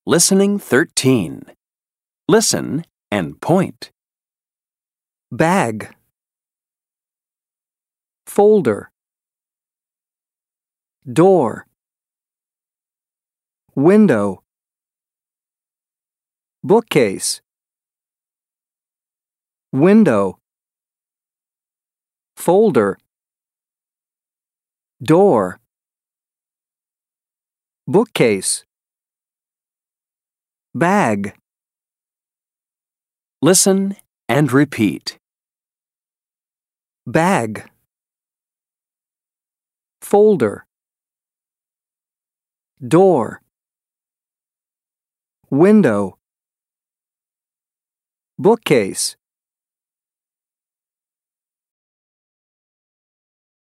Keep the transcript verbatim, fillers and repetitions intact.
Listening thirteen. Listen and point. Bag. Folder. Door. Window. Bookcase. Window. Folder. Door. Bookcase. Bag. Listen and repeat. Bag. Folder. Door. Window. Bookcase.